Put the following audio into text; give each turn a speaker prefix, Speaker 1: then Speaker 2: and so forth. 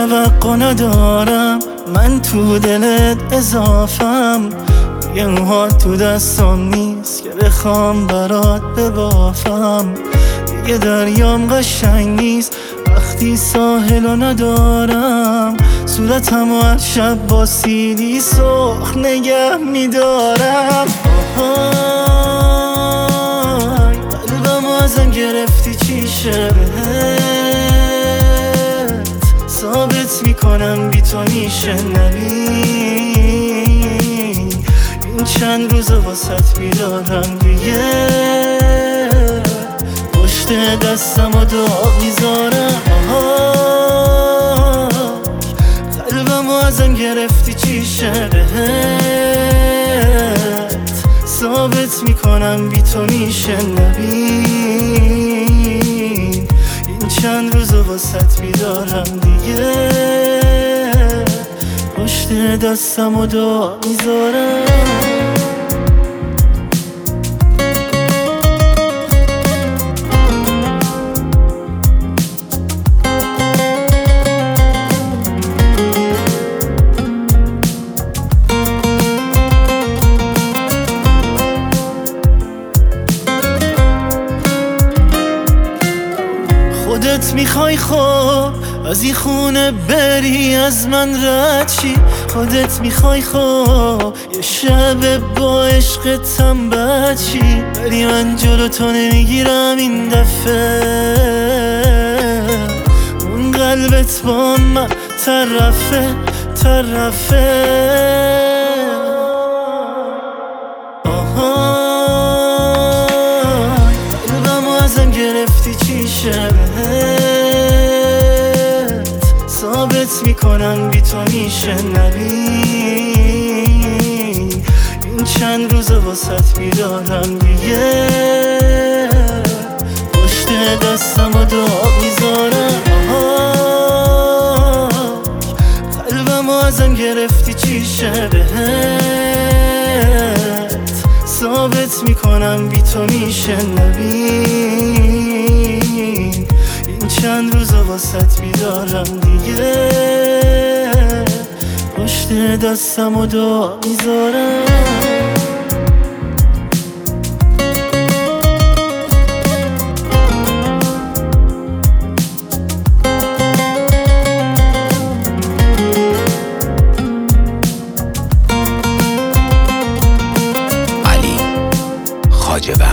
Speaker 1: توقع ندارم، من تو دلت اضافم. یه موهات تو دستم نیست که بخوام برات ببافم. دیگه دریام قشنگ نیست وقتی ساحلو ندارم. صورتمو هر شب با سیلی سرخ نگه میدارم. قلبمو ازم گرفتی چی شه بهت؟ ثابت میکنم بی تو میشه نبی. این چند روز واسط بیدارم دیگه، پشت دستم و داغ میذارم. قلبمو ازم گرفتی چی شه بهت؟ ثابت میکنم بی تو میشه نبی. این چند روز واسط بیدارم دیگه، پشت دستم و داغ میذارم. خودت میخوای خب از این خونه بری، از من رد شی. خودت میخوای خب یه شب با عشقتم بد شی. ولی من جلو تو نمیگیرم این دفعه، اون قلبت با من طرفه. قلبمو ازم گرفتی چی شه بهت؟ ثابت میکنم بی تو میشه نبی. این چند روز واسط بیدارم دیگه، پشت دستم و داغ میذارم. قلبمو ازم گرفتی چی شه بهت؟ ثابت میکنم بی تو میشه نبی. این چند روز واسط بیدارم دیگه، پشت دستم و داغ میذارم.
Speaker 2: علی خواجه